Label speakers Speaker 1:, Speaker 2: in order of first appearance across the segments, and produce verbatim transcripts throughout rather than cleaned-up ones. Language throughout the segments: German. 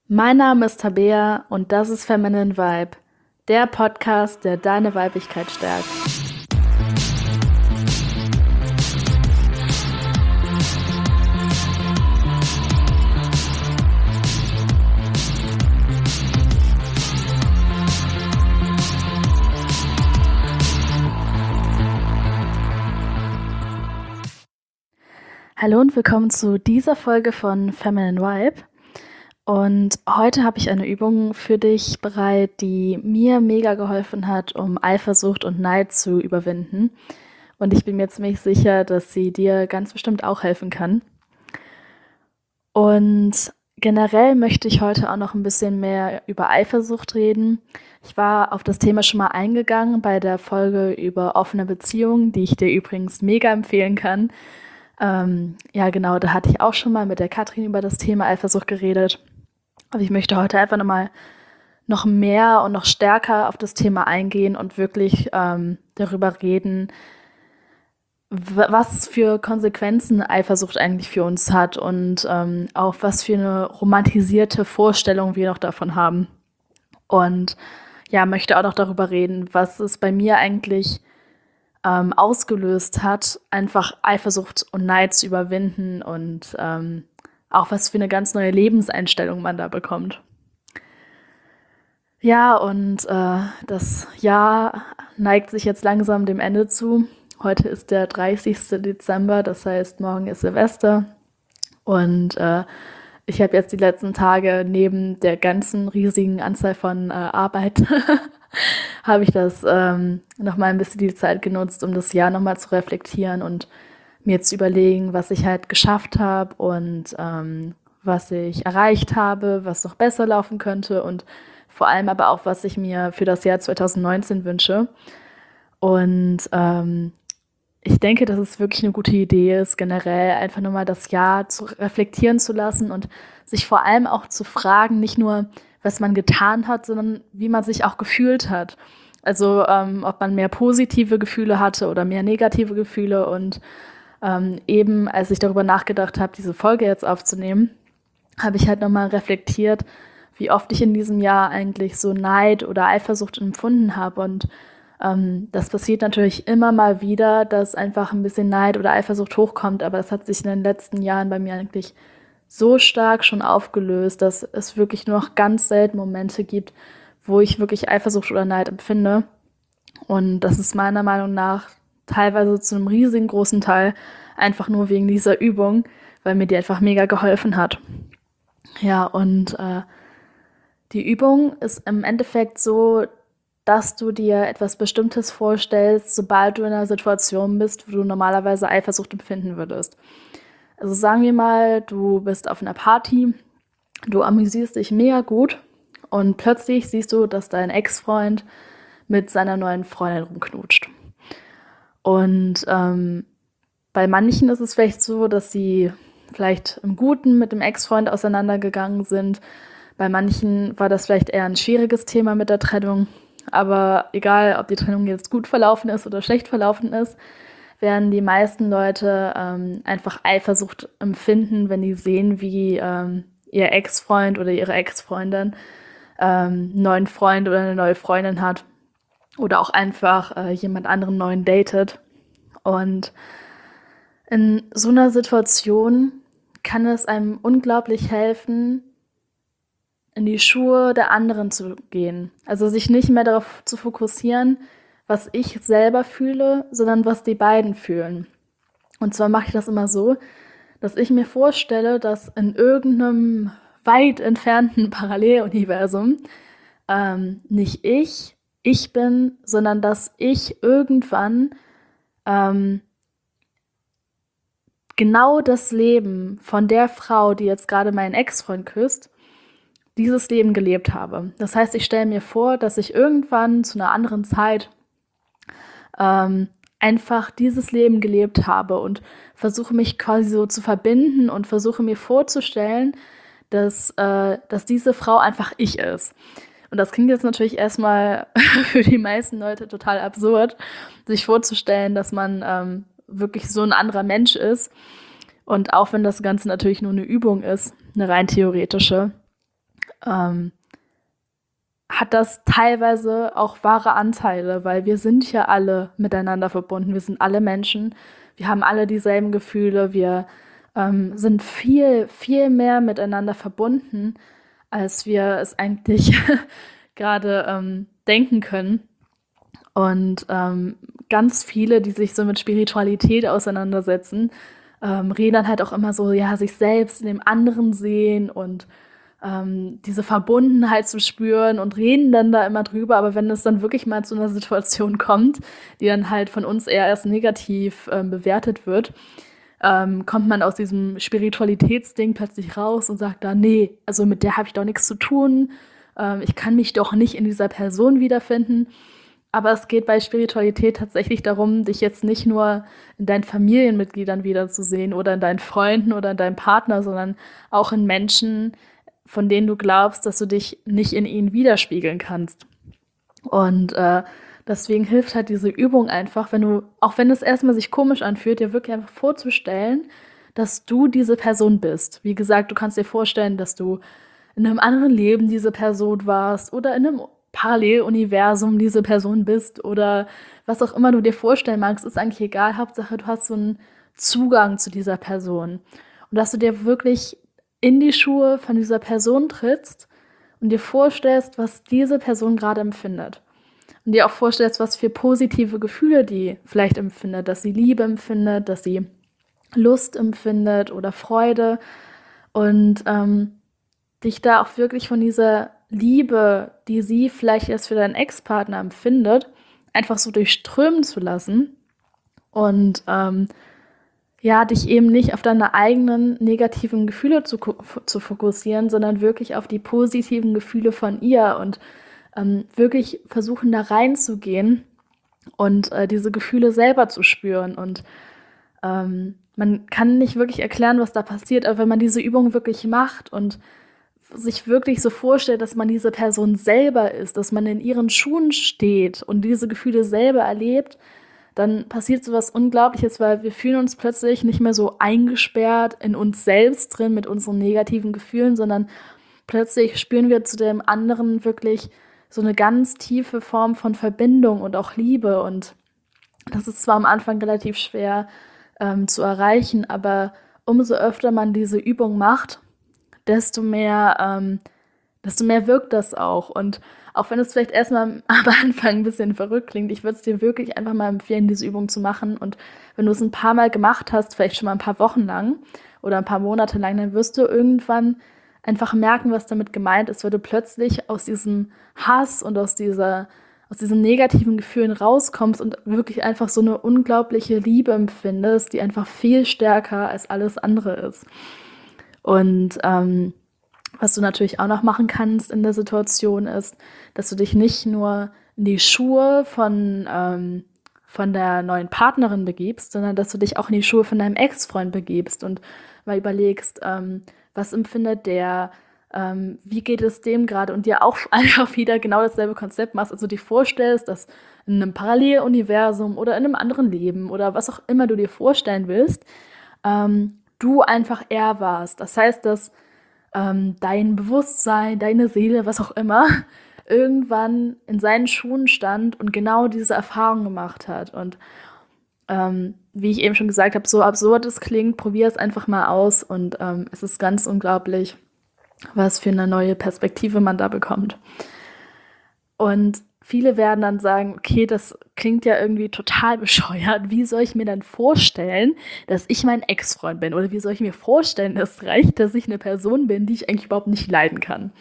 Speaker 1: Mein Name ist Tabea und das ist Feminine Vibe, der Podcast, der deine Weiblichkeit stärkt. Hallo und willkommen zu dieser Folge von Feminine Vibe. Und heute habe ich eine Übung für dich bereit, die mir mega geholfen hat, um Eifersucht und Neid zu überwinden. Und ich bin mir ziemlich sicher, dass sie dir ganz bestimmt auch helfen kann. Und generell möchte ich heute auch noch ein bisschen mehr über Eifersucht reden. Ich war auf das Thema schon mal eingegangen bei der Folge über offene Beziehungen, die ich dir übrigens mega empfehlen kann. Ähm, ja, genau, da hatte ich auch schon mal mit der Katrin über das Thema Eifersucht geredet. Aber ich möchte heute einfach nochmal noch mehr und noch stärker auf das Thema eingehen und wirklich ähm, darüber reden, w- was für Konsequenzen Eifersucht eigentlich für uns hat und ähm, auch was für eine romantisierte Vorstellung wir noch davon haben. Und ja, möchte auch noch darüber reden, was es bei mir eigentlich ähm, ausgelöst hat, einfach Eifersucht und Neid zu überwinden und ähm, auch was für eine ganz neue Lebenseinstellung man da bekommt. Ja, und äh, das Jahr neigt sich jetzt langsam dem Ende zu. Heute ist der dreißigsten Dezember, das heißt, morgen ist Silvester. Und äh, ich habe jetzt die letzten Tage neben der ganzen riesigen Anzahl von äh, Arbeit habe ich das ähm, nochmal ein bisschen die Zeit genutzt, um das Jahr nochmal zu reflektieren und mir zu überlegen, was ich halt geschafft habe und ähm, was ich erreicht habe, was noch besser laufen könnte und vor allem aber auch, was ich mir für das Jahr zwanzig neunzehn wünsche. Und ähm, ich denke, dass es wirklich eine gute Idee ist, generell einfach nur mal das Jahr zu reflektieren zu lassen und sich vor allem auch zu fragen, nicht nur, was man getan hat, sondern wie man sich auch gefühlt hat. Also ähm, ob man mehr positive Gefühle hatte oder mehr negative Gefühle. Und ähm, eben, als ich darüber nachgedacht habe, diese Folge jetzt aufzunehmen, habe ich halt nochmal reflektiert, wie oft ich in diesem Jahr eigentlich so Neid oder Eifersucht empfunden habe. Und ähm, das passiert natürlich immer mal wieder, dass einfach ein bisschen Neid oder Eifersucht hochkommt, aber das hat sich in den letzten Jahren bei mir eigentlich so stark schon aufgelöst, dass es wirklich nur noch ganz selten Momente gibt, wo ich wirklich Eifersucht oder Neid empfinde. Und das ist meiner Meinung nach teilweise zu einem riesigen großen Teil einfach nur wegen dieser Übung, weil mir die einfach mega geholfen hat. Ja, und äh, die Übung ist im Endeffekt so, dass du dir etwas Bestimmtes vorstellst, sobald du in einer Situation bist, wo du normalerweise Eifersucht empfinden würdest. Also sagen wir mal, du bist auf einer Party, du amüsierst dich mega gut und plötzlich siehst du, dass dein Ex-Freund mit seiner neuen Freundin rumknutscht. Und ähm, bei manchen ist es vielleicht so, dass sie vielleicht im Guten mit dem Ex-Freund auseinandergegangen sind. Bei manchen war das vielleicht eher ein schwieriges Thema mit der Trennung. Aber egal, ob die Trennung jetzt gut verlaufen ist oder schlecht verlaufen ist, werden die meisten Leute ähm, einfach Eifersucht empfinden, wenn die sehen, wie ähm, ihr Ex-Freund oder ihre Ex-Freundin ähm, einen neuen Freund oder eine neue Freundin hat oder auch einfach äh, jemand anderen neuen datet. Und in so einer Situation kann es einem unglaublich helfen, in die Schuhe der anderen zu gehen. Also sich nicht mehr darauf zu fokussieren, was ich selber fühle, sondern was die beiden fühlen. Und zwar mache ich das immer so, dass ich mir vorstelle, dass in irgendeinem weit entfernten Paralleluniversum ähm, nicht ich ich bin, sondern dass ich irgendwann ähm, genau das Leben von der Frau, die jetzt gerade meinen Ex-Freund küsst, dieses Leben gelebt habe. Das heißt, ich stelle mir vor, dass ich irgendwann zu einer anderen Zeit ähm, einfach dieses Leben gelebt habe und versuche mich quasi so zu verbinden und versuche mir vorzustellen, dass, äh, dass diese Frau einfach ich ist. Und das klingt jetzt natürlich erstmal für die meisten Leute total absurd, sich vorzustellen, dass man ähm, wirklich so ein anderer Mensch ist. Und auch wenn das Ganze natürlich nur eine Übung ist, eine rein theoretische, ähm, hat das teilweise auch wahre Anteile, weil wir sind ja alle miteinander verbunden. Wir sind alle Menschen, wir haben alle dieselben Gefühle, wir ähm, sind viel, viel mehr miteinander verbunden, als wir es eigentlich gerade ähm, denken können. Und ähm, ganz viele, die sich so mit Spiritualität auseinandersetzen, ähm, reden dann halt auch immer so, ja, sich selbst in dem anderen sehen und ähm, diese Verbundenheit zu spüren und reden dann da immer drüber. Aber wenn es dann wirklich mal zu einer Situation kommt, die dann halt von uns eher erst negativ ähm, bewertet wird, ähm, kommt man aus diesem Spiritualitätsding plötzlich raus und sagt da, nee, also mit der habe ich doch nichts zu tun. Ähm, ich kann mich doch nicht in dieser Person wiederfinden. Aber es geht bei Spiritualität tatsächlich darum, dich jetzt nicht nur in deinen Familienmitgliedern wiederzusehen oder in deinen Freunden oder in deinem Partner, sondern auch in Menschen, von denen du glaubst, dass du dich nicht in ihnen widerspiegeln kannst. Und äh, deswegen hilft halt diese Übung einfach, wenn du, auch wenn es erstmal sich komisch anfühlt, dir wirklich einfach vorzustellen, dass du diese Person bist. Wie gesagt, du kannst dir vorstellen, dass du in einem anderen Leben diese Person warst oder in einem Paralleluniversum diese Person bist oder was auch immer du dir vorstellen magst, ist eigentlich egal. Hauptsache, du hast so einen Zugang zu dieser Person. Und dass du dir wirklich in die Schuhe von dieser Person trittst und dir vorstellst, was diese Person gerade empfindet. Und dir auch vorstellst, was für positive Gefühle die vielleicht empfindet, dass sie Liebe empfindet, dass sie Lust empfindet oder Freude. Und ähm, dich da auch wirklich von dieser Liebe, die sie vielleicht erst für deinen Ex-Partner empfindet, einfach so durchströmen zu lassen und ähm, ja, dich eben nicht auf deine eigenen negativen Gefühle zu, zu fokussieren, sondern wirklich auf die positiven Gefühle von ihr und ähm, wirklich versuchen, da reinzugehen und äh, diese Gefühle selber zu spüren. Und ähm, man kann nicht wirklich erklären, was da passiert, aber wenn man diese Übung wirklich macht und sich wirklich so vorstellt, dass man diese Person selber ist, dass man in ihren Schuhen steht und diese Gefühle selber erlebt, dann passiert so was Unglaubliches, weil wir fühlen uns plötzlich nicht mehr so eingesperrt in uns selbst drin mit unseren negativen Gefühlen, sondern plötzlich spüren wir zu dem anderen wirklich so eine ganz tiefe Form von Verbindung und auch Liebe. Und das ist zwar am Anfang relativ schwer ähm, zu erreichen, aber umso öfter man diese Übung macht, desto mehr, ähm, desto mehr wirkt das auch. Und auch wenn es vielleicht erstmal am Anfang ein bisschen verrückt klingt, ich würde es dir wirklich einfach mal empfehlen, diese Übung zu machen. Und wenn du es ein paar Mal gemacht hast, vielleicht schon mal ein paar Wochen lang oder ein paar Monate lang, dann wirst du irgendwann einfach merken, was damit gemeint ist, weil du plötzlich aus diesem Hass und aus dieser aus diesen negativen Gefühlen rauskommst und wirklich einfach so eine unglaubliche Liebe empfindest, die einfach viel stärker als alles andere ist. Und ähm, was du natürlich auch noch machen kannst in der Situation ist, dass du dich nicht nur in die Schuhe von, ähm, von der neuen Partnerin begibst, sondern dass du dich auch in die Schuhe von deinem Ex-Freund begibst und mal überlegst, ähm, was empfindet der, ähm, wie geht es dem gerade und dir auch einfach wieder genau dasselbe Konzept machst, also dir vorstellst, dass in einem Paralleluniversum oder in einem anderen Leben oder was auch immer du dir vorstellen willst, ähm, du einfach er warst. Das heißt, dass ähm, dein Bewusstsein, deine Seele, was auch immer, irgendwann in seinen Schuhen stand und genau diese Erfahrung gemacht hat. Und ähm, wie ich eben schon gesagt habe, so absurd es klingt, probier es einfach mal aus und ähm, es ist ganz unglaublich, was für eine neue Perspektive man da bekommt. Und viele werden dann sagen, okay, das klingt ja irgendwie total bescheuert. Wie soll ich mir dann vorstellen, dass ich mein Ex-Freund bin? Oder wie soll ich mir vorstellen, dass es reicht, dass ich eine Person bin, die ich eigentlich überhaupt nicht leiden kann?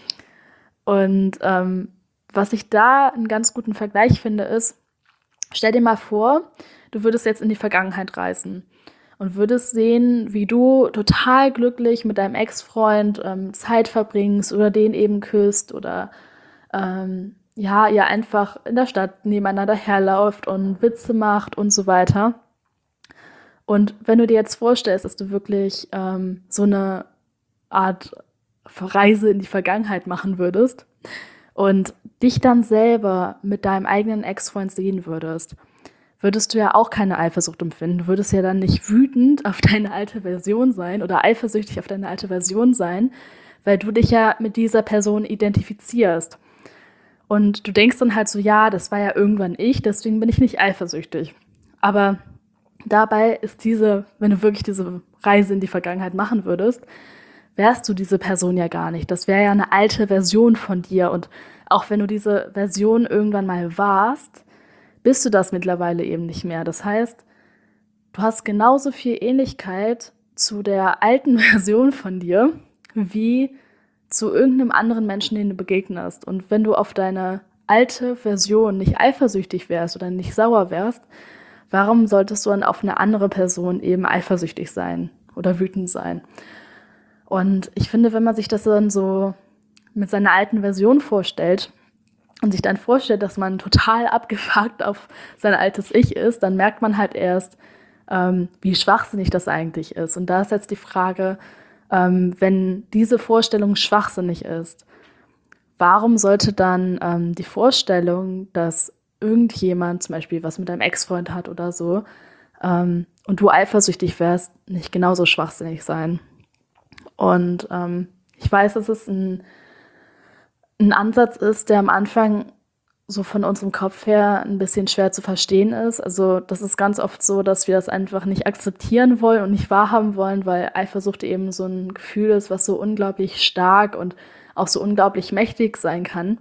Speaker 1: Und ähm, was ich da einen ganz guten Vergleich finde, ist, stell dir mal vor, du würdest jetzt in die Vergangenheit reisen und würdest sehen, wie du total glücklich mit deinem Ex-Freund ähm, Zeit verbringst oder den eben küsst oder ähm, ja, ihr einfach in der Stadt nebeneinander herlauft und Witze macht und so weiter. Und wenn du dir jetzt vorstellst, dass du wirklich ähm, so eine Art Reise in die Vergangenheit machen würdest und dich dann selber mit deinem eigenen Ex-Freund sehen würdest, würdest du ja auch keine Eifersucht empfinden. Du würdest ja dann nicht wütend auf deine alte Version sein oder eifersüchtig auf deine alte Version sein, weil du dich ja mit dieser Person identifizierst. Und du denkst dann halt so, ja, das war ja irgendwann ich, deswegen bin ich nicht eifersüchtig. Aber dabei ist diese, wenn du wirklich diese Reise in die Vergangenheit machen würdest, wärst du diese Person ja gar nicht. Das wäre ja eine alte Version von dir. Und auch wenn du diese Version irgendwann mal warst, bist du das mittlerweile eben nicht mehr. Das heißt, du hast genauso viel Ähnlichkeit zu der alten Version von dir, wie zu irgendeinem anderen Menschen, den du begegnest. Und wenn du auf deine alte Version nicht eifersüchtig wärst oder nicht sauer wärst, warum solltest du dann auf eine andere Person eben eifersüchtig sein oder wütend sein? Und ich finde, wenn man sich das dann so mit seiner alten Version vorstellt und sich dann vorstellt, dass man total abgefuckt auf sein altes Ich ist, dann merkt man halt erst, ähm, wie schwachsinnig das eigentlich ist. Und da ist jetzt die Frage, ähm, wenn diese Vorstellung schwachsinnig ist, warum sollte dann ähm, die Vorstellung, dass irgendjemand zum Beispiel was mit deinem Ex-Freund hat oder so ähm, und du eifersüchtig wärst, nicht genauso schwachsinnig sein? Und ähm, ich weiß, dass es ein, ein Ansatz ist, der am Anfang so von unserem Kopf her ein bisschen schwer zu verstehen ist. Also das ist ganz oft so, dass wir das einfach nicht akzeptieren wollen und nicht wahrhaben wollen, weil Eifersucht eben so ein Gefühl ist, was so unglaublich stark und auch so unglaublich mächtig sein kann.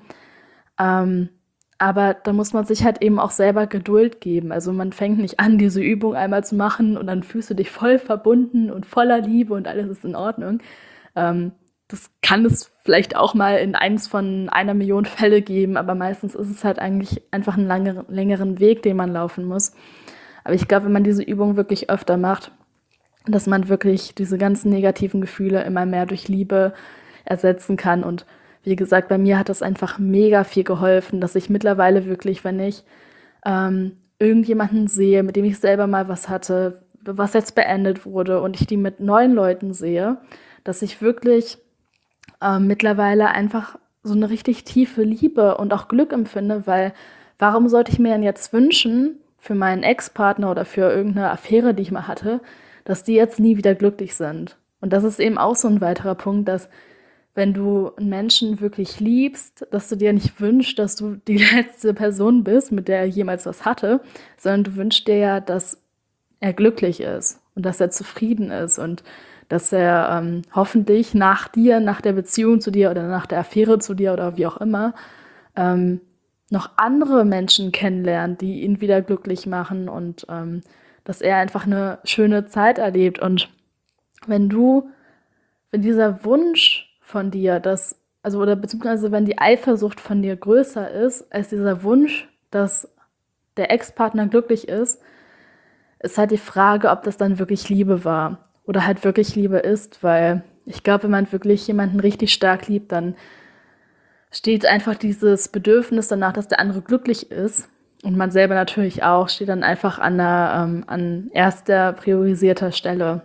Speaker 1: Ähm, aber da muss man sich halt eben auch selber Geduld geben. Also man fängt nicht an, diese Übung einmal zu machen und dann fühlst du dich voll verbunden und voller Liebe und alles ist in Ordnung. Ähm, das kann es vielleicht auch mal in eins von einer Million Fälle geben, aber meistens ist es halt eigentlich einfach einen langeren, längeren Weg, den man laufen muss. Aber ich glaube, wenn man diese Übung wirklich öfter macht, dass man wirklich diese ganzen negativen Gefühle immer mehr durch Liebe ersetzen kann. Und wie gesagt, bei mir hat das einfach mega viel geholfen, dass ich mittlerweile wirklich, wenn ich ähm, irgendjemanden sehe, mit dem ich selber mal was hatte, was jetzt beendet wurde und ich die mit neuen Leuten sehe, dass ich wirklich ähm, mittlerweile einfach so eine richtig tiefe Liebe und auch Glück empfinde, weil warum sollte ich mir denn jetzt wünschen für meinen Ex-Partner oder für irgendeine Affäre, die ich mal hatte, dass die jetzt nie wieder glücklich sind? Und das ist eben auch so ein weiterer Punkt, dass wenn du einen Menschen wirklich liebst, dass du dir nicht wünschst, dass du die letzte Person bist, mit der er jemals was hatte, sondern du wünschst dir ja, dass er glücklich ist und dass er zufrieden ist und dass er ähm, hoffentlich nach dir, nach der Beziehung zu dir oder nach der Affäre zu dir oder wie auch immer, ähm, noch andere Menschen kennenlernt, die ihn wieder glücklich machen und ähm, dass er einfach eine schöne Zeit erlebt. Und wenn du, wenn dieser Wunsch von dir, dass, also oder beziehungsweise wenn die Eifersucht von dir größer ist als dieser Wunsch, dass der Ex-Partner glücklich ist, ist halt die Frage, ob das dann wirklich Liebe war oder halt wirklich Liebe ist, weil ich glaube, wenn man wirklich jemanden richtig stark liebt, dann steht einfach dieses Bedürfnis danach, dass der andere glücklich ist und man selber natürlich auch, steht dann einfach an, der, ähm, an erster priorisierter Stelle.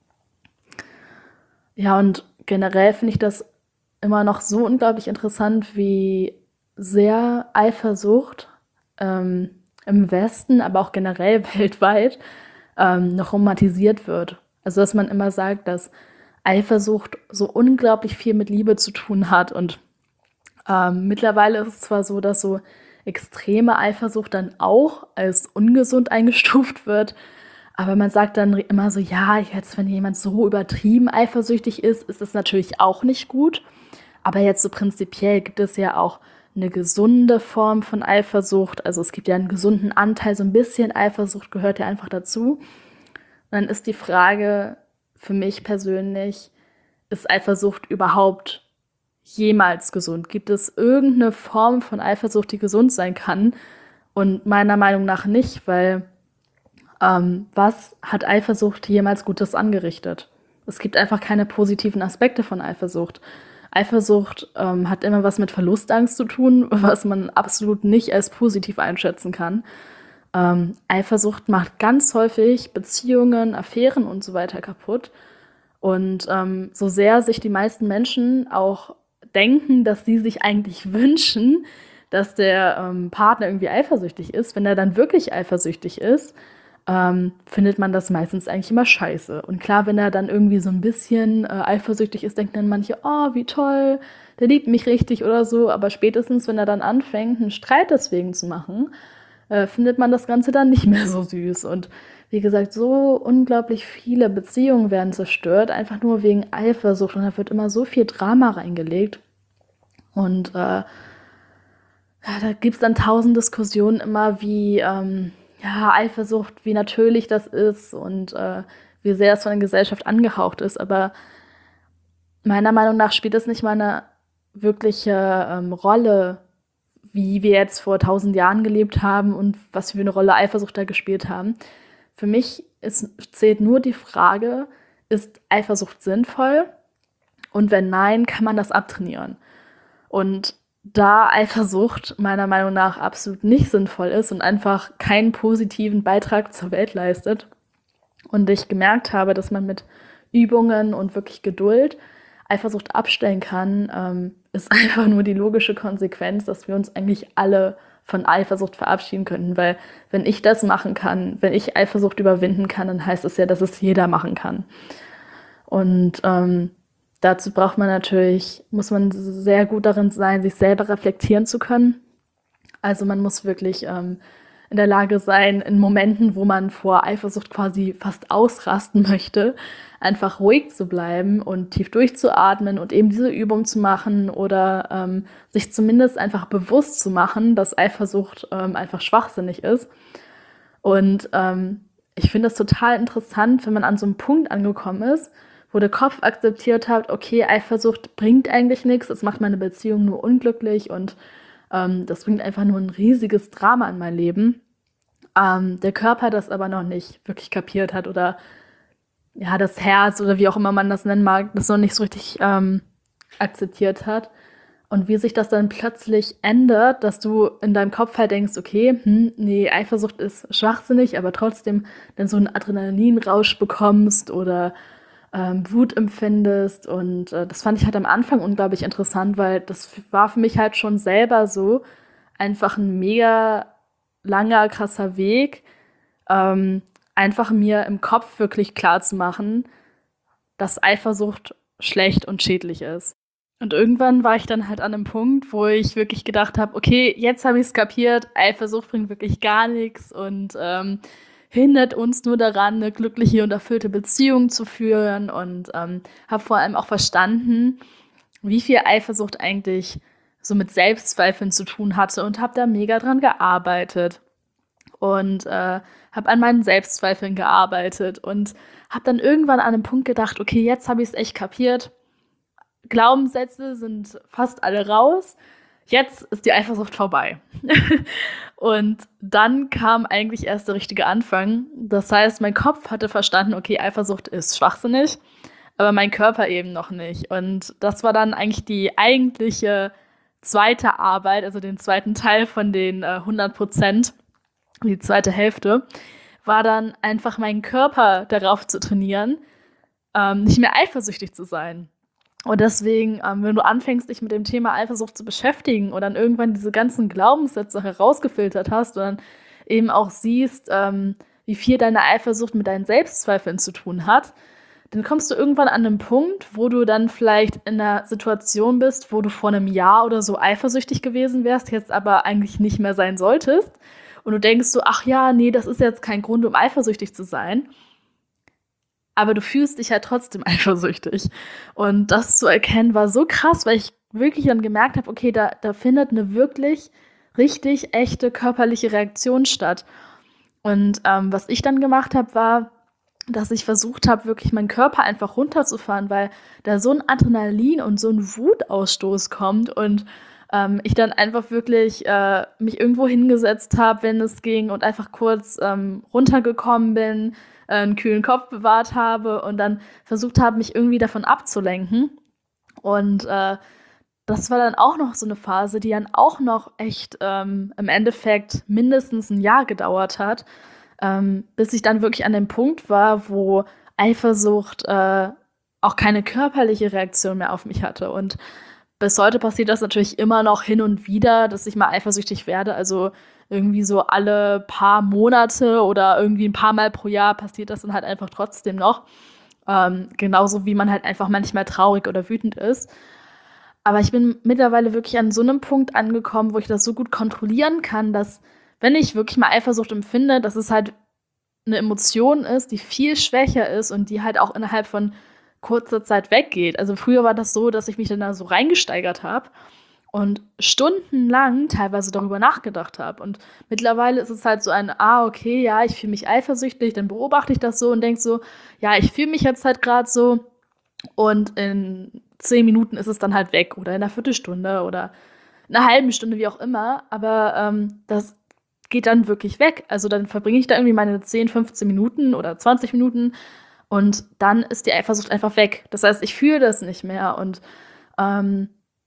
Speaker 1: Ja, und generell finde ich das immer noch so unglaublich interessant, wie sehr Eifersucht ähm, im Westen, aber auch generell weltweit ähm, noch romantisiert wird. Also dass man immer sagt, dass Eifersucht so unglaublich viel mit Liebe zu tun hat. Und ähm, mittlerweile ist es zwar so, dass so extreme Eifersucht dann auch als ungesund eingestuft wird, aber man sagt dann immer so, ja, jetzt, wenn jemand so übertrieben eifersüchtig ist, ist es natürlich auch nicht gut. Aber jetzt so prinzipiell gibt es ja auch eine gesunde Form von Eifersucht. Also es gibt ja einen gesunden Anteil, so ein bisschen Eifersucht gehört ja einfach dazu. Und dann ist die Frage für mich persönlich, ist Eifersucht überhaupt jemals gesund? Gibt es irgendeine Form von Eifersucht, die gesund sein kann? Und meiner Meinung nach nicht, weil ähm, was hat Eifersucht jemals Gutes angerichtet? Es gibt einfach keine positiven Aspekte von Eifersucht. Eifersucht ähm, hat immer was mit Verlustangst zu tun, was man absolut nicht als positiv einschätzen kann. Ähm, Eifersucht macht ganz häufig Beziehungen, Affären und so weiter kaputt. Und ähm, so sehr sich die meisten Menschen auch denken, dass sie sich eigentlich wünschen, dass der ähm, Partner irgendwie eifersüchtig ist, wenn er dann wirklich eifersüchtig ist, ähm, findet man das meistens eigentlich immer scheiße. Und klar, wenn er dann irgendwie so ein bisschen äh, eifersüchtig ist, denken dann manche, oh, wie toll, der liebt mich richtig oder so. Aber spätestens, wenn er dann anfängt, einen Streit deswegen zu machen, äh, findet man das Ganze dann nicht mehr so süß. Und wie gesagt, so unglaublich viele Beziehungen werden zerstört, einfach nur wegen Eifersucht. Und da wird immer so viel Drama reingelegt. Und äh, ja, da gibt es dann tausend Diskussionen immer, wie ähm, ja, Eifersucht, wie natürlich das ist und äh, wie sehr es von der Gesellschaft angehaucht ist. Aber meiner Meinung nach spielt es nicht mal eine wirkliche ähm, Rolle, wie wir jetzt vor tausend Jahren gelebt haben und was für eine Rolle Eifersucht da gespielt haben. Für mich ist, zählt nur die Frage, ist Eifersucht sinnvoll? Und wenn nein, kann man das abtrainieren? Und da Eifersucht meiner Meinung nach absolut nicht sinnvoll ist und einfach keinen positiven Beitrag zur Welt leistet und ich gemerkt habe, dass man mit Übungen und wirklich Geduld Eifersucht abstellen kann, ähm, ist einfach nur die logische Konsequenz, dass wir uns eigentlich alle von Eifersucht verabschieden könnten, weil wenn ich das machen kann, wenn ich Eifersucht überwinden kann, dann heißt es ja, dass es jeder machen kann. Und ähm, dazu braucht man natürlich, muss man sehr gut darin sein, sich selber reflektieren zu können. Also man muss wirklich ähm, in der Lage sein, in Momenten, wo man vor Eifersucht quasi fast ausrasten möchte, einfach ruhig zu bleiben und tief durchzuatmen und eben diese Übung zu machen oder ähm, sich zumindest einfach bewusst zu machen, dass Eifersucht ähm, einfach schwachsinnig ist. Und ähm, ich finde das total interessant, wenn man an so einem Punkt angekommen ist, wo der Kopf akzeptiert hat, okay, Eifersucht bringt eigentlich nichts, es macht meine Beziehung nur unglücklich und ähm, das bringt einfach nur ein riesiges Drama in mein Leben. Ähm, der Körper das aber noch nicht wirklich kapiert hat oder ja, das Herz oder wie auch immer man das nennen mag, das noch nicht so richtig ähm, akzeptiert hat. Und wie sich das dann plötzlich ändert, dass du in deinem Kopf halt denkst, okay, hm, nee, Eifersucht ist schwachsinnig, aber trotzdem dann so einen Adrenalinrausch bekommst oder ähm, Wut empfindest. Und äh, das fand ich halt am Anfang unglaublich interessant, weil das war für mich halt schon selber so einfach ein mega langer, krasser Weg, ähm, einfach mir im Kopf wirklich klar zu machen, dass Eifersucht schlecht und schädlich ist. Und irgendwann war ich dann halt an einem Punkt, wo ich wirklich gedacht habe, okay, jetzt habe ich es kapiert, Eifersucht bringt wirklich gar nichts und ähm, hindert uns nur daran, eine glückliche und erfüllte Beziehung zu führen und ähm, habe vor allem auch verstanden, wie viel Eifersucht eigentlich so mit Selbstzweifeln zu tun hatte und habe da mega dran gearbeitet und äh, habe an meinen Selbstzweifeln gearbeitet und habe dann irgendwann an einem Punkt gedacht, okay, jetzt habe ich es echt kapiert. Glaubenssätze sind fast alle raus. Jetzt ist die Eifersucht vorbei. Und dann kam eigentlich erst der richtige Anfang. Das heißt, mein Kopf hatte verstanden, okay, Eifersucht ist schwachsinnig, aber mein Körper eben noch nicht. Und das war dann eigentlich die eigentliche zweite Arbeit, also den zweiten Teil von den äh, hundert Prozent, die zweite Hälfte, war dann einfach meinen Körper darauf zu trainieren, ähm, nicht mehr eifersüchtig zu sein. Und deswegen, ähm, wenn du anfängst, dich mit dem Thema Eifersucht zu beschäftigen und dann irgendwann diese ganzen Glaubenssätze herausgefiltert hast und dann eben auch siehst, ähm, wie viel deine Eifersucht mit deinen Selbstzweifeln zu tun hat, dann kommst du irgendwann an einen Punkt, wo du dann vielleicht in einer Situation bist, wo du vor einem Jahr oder so eifersüchtig gewesen wärst, jetzt aber eigentlich nicht mehr sein solltest. Und du denkst so, ach ja, nee, das ist jetzt kein Grund, um eifersüchtig zu sein. Aber du fühlst dich halt trotzdem eifersüchtig. Und das zu erkennen war so krass, weil ich wirklich dann gemerkt habe, okay, da, da findet eine wirklich richtig echte körperliche Reaktion statt. Und ähm, was ich dann gemacht habe, war, dass ich versucht habe, wirklich meinen Körper einfach runterzufahren, weil da so ein Adrenalin und so ein Wutausstoß kommt und ähm, ich dann einfach wirklich äh, mich irgendwo hingesetzt habe, wenn es ging und einfach kurz ähm, runtergekommen bin, äh, einen kühlen Kopf bewahrt habe und dann versucht habe, mich irgendwie davon abzulenken. Und äh, das war dann auch noch so eine Phase, die dann auch noch echt ähm, im Endeffekt mindestens ein Jahr gedauert hat, ähm, bis ich dann wirklich an dem Punkt war, wo Eifersucht äh, auch keine körperliche Reaktion mehr auf mich hatte. Und bis heute passiert das natürlich immer noch hin und wieder, dass ich mal eifersüchtig werde. Also irgendwie so alle paar Monate oder irgendwie ein paar Mal pro Jahr passiert das dann halt einfach trotzdem noch. Ähm, genauso wie man halt einfach manchmal traurig oder wütend ist. Aber ich bin mittlerweile wirklich an so einem Punkt angekommen, wo ich das so gut kontrollieren kann, dass, wenn ich wirklich mal Eifersucht empfinde, dass es halt eine Emotion ist, die viel schwächer ist und die halt auch innerhalb von kurzer Zeit weggeht. Also früher war das so, dass ich mich dann da so reingesteigert habe und stundenlang teilweise darüber nachgedacht habe. Und mittlerweile ist es halt so ein, ah, okay, ja, ich fühle mich eifersüchtig, dann beobachte ich das so und denke so, ja, ich fühle mich jetzt halt gerade so und in zehn Minuten ist es dann halt weg oder in einer Viertelstunde oder in einer halben Stunde, wie auch immer. Aber ähm, das geht dann wirklich weg. Also dann verbringe ich da irgendwie meine zehn, fünfzehn Minuten oder zwanzig Minuten und dann ist die Eifersucht einfach weg. Das heißt, ich fühle das nicht mehr und ähm,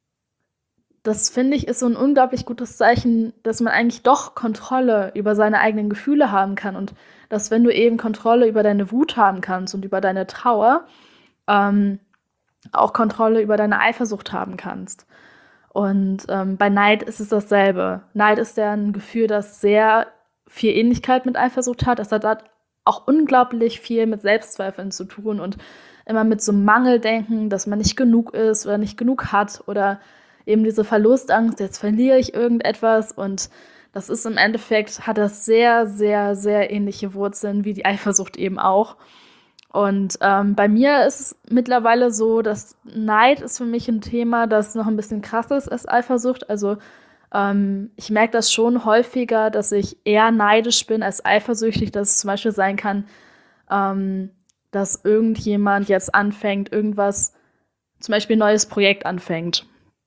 Speaker 1: das finde ich ist so ein unglaublich gutes Zeichen, dass man eigentlich doch Kontrolle über seine eigenen Gefühle haben kann und dass, wenn du eben Kontrolle über deine Wut haben kannst und über deine Trauer, ähm, auch Kontrolle über deine Eifersucht haben kannst. Und ähm, bei Neid ist es dasselbe. Neid ist ja ein Gefühl, das sehr viel Ähnlichkeit mit Eifersucht hat. Das hat halt auch unglaublich viel mit Selbstzweifeln zu tun und immer mit so einem Mangeldenken, dass man nicht genug ist oder nicht genug hat oder eben diese Verlustangst, jetzt verliere ich irgendetwas und das ist im Endeffekt, hat das sehr, sehr, sehr ähnliche Wurzeln wie die Eifersucht eben auch. Und ähm, bei mir ist es mittlerweile so, dass Neid ist für mich ein Thema, das noch ein bisschen krasser ist als Eifersucht. Also ähm, ich merke das schon häufiger, dass ich eher neidisch bin als eifersüchtig, dass es zum Beispiel sein kann, ähm, dass irgendjemand jetzt anfängt, irgendwas, zum Beispiel ein neues Projekt anfängt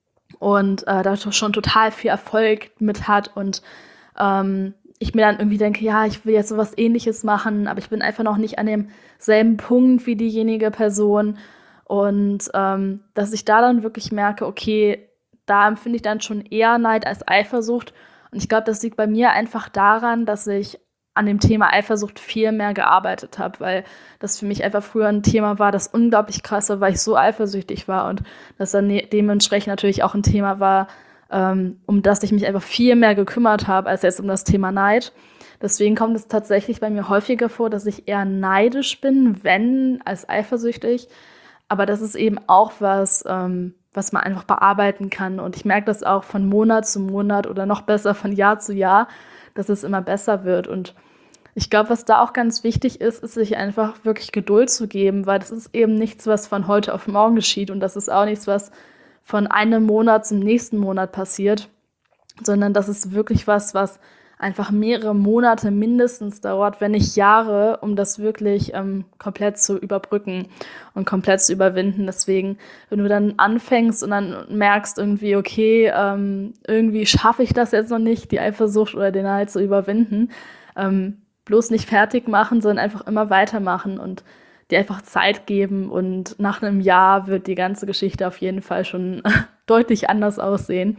Speaker 1: und äh, da schon total viel Erfolg mit hat und ähm, ich mir dann irgendwie denke, ja, ich will jetzt sowas Ähnliches machen, aber ich bin einfach noch nicht an demselben Punkt wie diejenige Person. Und ähm, dass ich da dann wirklich merke, okay, da empfinde ich dann schon eher Neid als Eifersucht. Und ich glaube, das liegt bei mir einfach daran, dass ich an dem Thema Eifersucht viel mehr gearbeitet habe, weil das für mich einfach früher ein Thema war, das unglaublich krass war, weil ich so eifersüchtig war und das dann ne- dementsprechend natürlich auch ein Thema war, ähm, um das ich mich einfach viel mehr gekümmert habe, als jetzt um das Thema Neid. Deswegen kommt es tatsächlich bei mir häufiger vor, dass ich eher neidisch bin, wenn als eifersüchtig. Aber das ist eben auch was, ähm, was man einfach bearbeiten kann. Und ich merke das auch von Monat zu Monat oder noch besser von Jahr zu Jahr, dass es immer besser wird. Und ich glaube, was da auch ganz wichtig ist, ist sich einfach wirklich Geduld zu geben, weil das ist eben nichts, was von heute auf morgen geschieht. Und das ist auch nichts, was von einem Monat zum nächsten Monat passiert, sondern das ist wirklich was, was einfach mehrere Monate mindestens dauert, wenn nicht Jahre, um das wirklich ähm, komplett zu überbrücken und komplett zu überwinden. Deswegen, wenn du dann anfängst und dann merkst irgendwie, okay, ähm, irgendwie schaffe ich das jetzt noch nicht, die Eifersucht oder den Neid zu überwinden, ähm, bloß nicht fertig machen, sondern einfach immer weitermachen und dir einfach Zeit geben und nach einem Jahr wird die ganze Geschichte auf jeden Fall schon deutlich anders aussehen.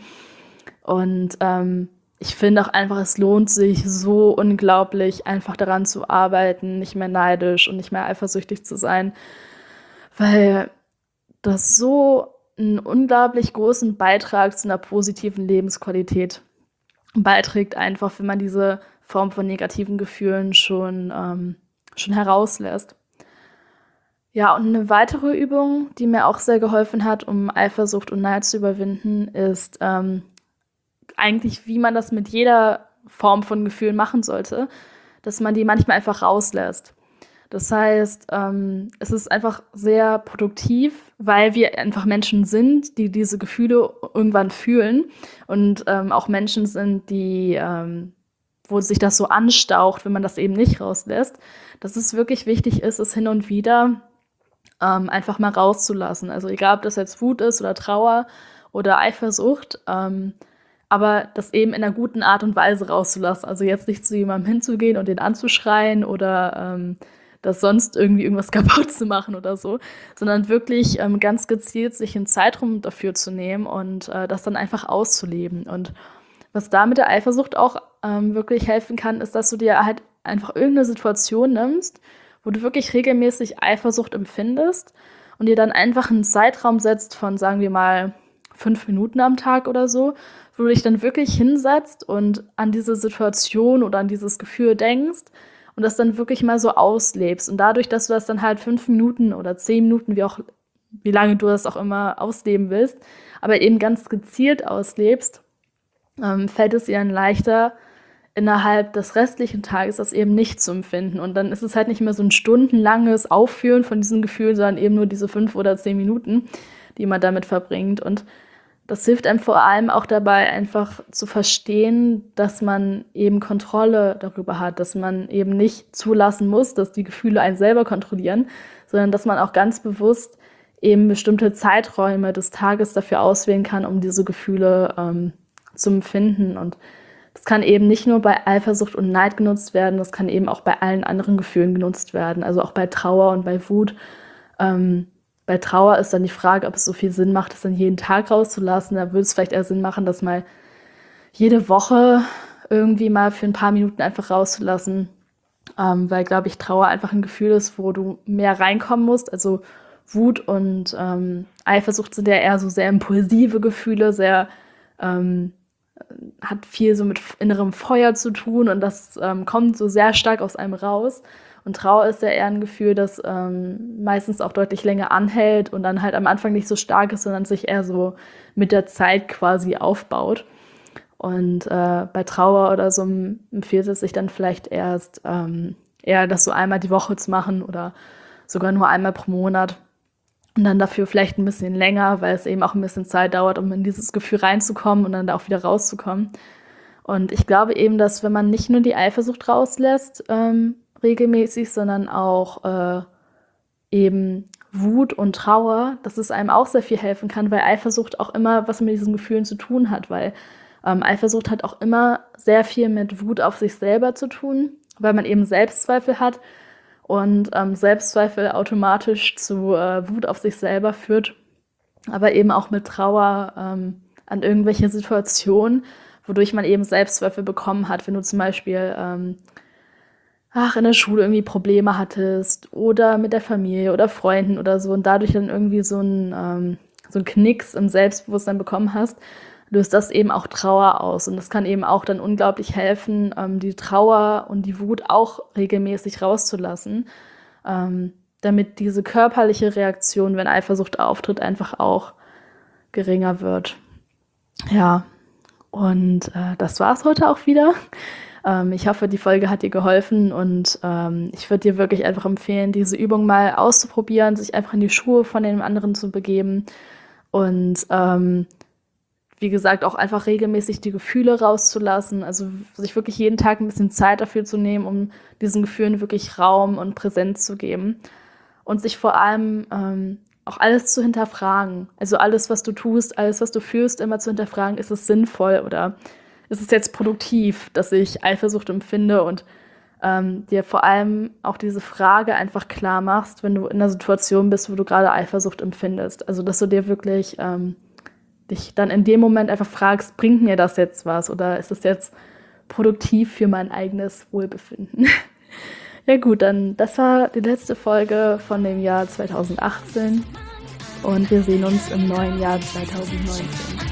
Speaker 1: Und ähm, ich finde auch einfach, es lohnt sich so unglaublich, einfach daran zu arbeiten, nicht mehr neidisch und nicht mehr eifersüchtig zu sein, weil das so einen unglaublich großen Beitrag zu einer positiven Lebensqualität beiträgt, einfach wenn man diese Form von negativen Gefühlen schon, ähm, schon herauslässt. Ja, und eine weitere Übung, die mir auch sehr geholfen hat, um Eifersucht und Neid zu überwinden, ist ähm, eigentlich, wie man das mit jeder Form von Gefühlen machen sollte, dass man die manchmal einfach rauslässt. Das heißt, ähm, es ist einfach sehr produktiv, weil wir einfach Menschen sind, die diese Gefühle irgendwann fühlen und ähm, auch Menschen sind, die, ähm, wo sich das so anstaucht, wenn man das eben nicht rauslässt, dass es wirklich wichtig ist, es hin und wieder ähm, einfach mal rauszulassen. Also egal, ob das jetzt Wut ist oder Trauer oder Eifersucht, ähm, aber das eben in einer guten Art und Weise rauszulassen. Also jetzt nicht zu jemandem hinzugehen und den anzuschreien oder ähm, das sonst irgendwie irgendwas kaputt zu machen oder so, sondern wirklich ähm, ganz gezielt sich einen Zeitraum dafür zu nehmen und äh, das dann einfach auszuleben. Und was da mit der Eifersucht auch ähm, wirklich helfen kann, ist, dass du dir halt einfach irgendeine Situation nimmst, wo du wirklich regelmäßig Eifersucht empfindest und dir dann einfach einen Zeitraum setzt von, sagen wir mal, fünf Minuten am Tag oder so, wo du dich dann wirklich hinsetzt und an diese Situation oder an dieses Gefühl denkst und das dann wirklich mal so auslebst. Und dadurch, dass du das dann halt fünf Minuten oder zehn Minuten, wie auch, wie lange du das auch immer ausleben willst, aber eben ganz gezielt auslebst, ähm, fällt es dir dann leichter, innerhalb des restlichen Tages das eben nicht zu empfinden. Und dann ist es halt nicht mehr so ein stundenlanges Aufführen von diesem Gefühl, sondern eben nur diese fünf oder zehn Minuten, die man damit verbringt. Und das hilft einem vor allem auch dabei, einfach zu verstehen, dass man eben Kontrolle darüber hat, dass man eben nicht zulassen muss, dass die Gefühle einen selber kontrollieren, sondern dass man auch ganz bewusst eben bestimmte Zeiträume des Tages dafür auswählen kann, um diese Gefühle ähm, zu empfinden. Und das kann eben nicht nur bei Eifersucht und Neid genutzt werden, das kann eben auch bei allen anderen Gefühlen genutzt werden, also auch bei Trauer und bei Wut. Ähm, bei Trauer ist dann die Frage, ob es so viel Sinn macht, das dann jeden Tag rauszulassen. Da würde es vielleicht eher Sinn machen, das mal jede Woche irgendwie mal für ein paar Minuten einfach rauszulassen, ähm, weil, glaube ich, Trauer einfach ein Gefühl ist, wo du mehr reinkommen musst. Also Wut und ähm, Eifersucht sind ja eher so sehr impulsive Gefühle, sehr ähm, hat viel so mit innerem Feuer zu tun und das ähm, kommt so sehr stark aus einem raus. Und Trauer ist ja eher ein Gefühl, das ähm, meistens auch deutlich länger anhält und dann halt am Anfang nicht so stark ist, sondern sich eher so mit der Zeit quasi aufbaut. Und äh, bei Trauer oder so empfiehlt es sich dann vielleicht erst ähm, eher das so einmal die Woche zu machen oder sogar nur einmal pro Monat. Und dann dafür vielleicht ein bisschen länger, weil es eben auch ein bisschen Zeit dauert, um in dieses Gefühl reinzukommen und dann da auch wieder rauszukommen. Und ich glaube eben, dass wenn man nicht nur die Eifersucht rauslässt, ähm, regelmäßig, sondern auch äh, eben Wut und Trauer, dass es einem auch sehr viel helfen kann, weil Eifersucht auch immer was mit diesen Gefühlen zu tun hat, weil ähm, Eifersucht hat auch immer sehr viel mit Wut auf sich selber zu tun, weil man eben Selbstzweifel hat. Und ähm, Selbstzweifel automatisch zu äh, Wut auf sich selber führt, aber eben auch mit Trauer ähm, an irgendwelche Situationen, wodurch man eben Selbstzweifel bekommen hat. Wenn du zum Beispiel ähm, ach, in der Schule irgendwie Probleme hattest oder mit der Familie oder Freunden oder so und dadurch dann irgendwie so ein, ähm, so ein Knicks im Selbstbewusstsein bekommen hast, löst das eben auch Trauer aus. Und das kann eben auch dann unglaublich helfen, ähm, die Trauer und die Wut auch regelmäßig rauszulassen, ähm, damit diese körperliche Reaktion, wenn Eifersucht auftritt, einfach auch geringer wird. Ja, und äh, das war's heute auch wieder. Ähm, ich hoffe, die Folge hat dir geholfen und ähm, ich würde dir wirklich einfach empfehlen, diese Übung mal auszuprobieren, sich einfach in die Schuhe von den anderen zu begeben und ähm, wie gesagt, auch einfach regelmäßig die Gefühle rauszulassen, also sich wirklich jeden Tag ein bisschen Zeit dafür zu nehmen, um diesen Gefühlen wirklich Raum und Präsenz zu geben und sich vor allem ähm, auch alles zu hinterfragen. Also alles, was du tust, alles, was du fühlst, immer zu hinterfragen, ist es sinnvoll oder ist es jetzt produktiv, dass ich Eifersucht empfinde und ähm, dir vor allem auch diese Frage einfach klar machst, wenn du in einer Situation bist, wo du gerade Eifersucht empfindest. Also dass du dir wirklich ähm, dich dann in dem Moment einfach fragst, bringt mir das jetzt was oder ist es jetzt produktiv für mein eigenes Wohlbefinden? Ja gut, dann das war die letzte Folge von dem Jahr zwanzig achtzehn und wir sehen uns im neuen Jahr zwanzig neunzehn.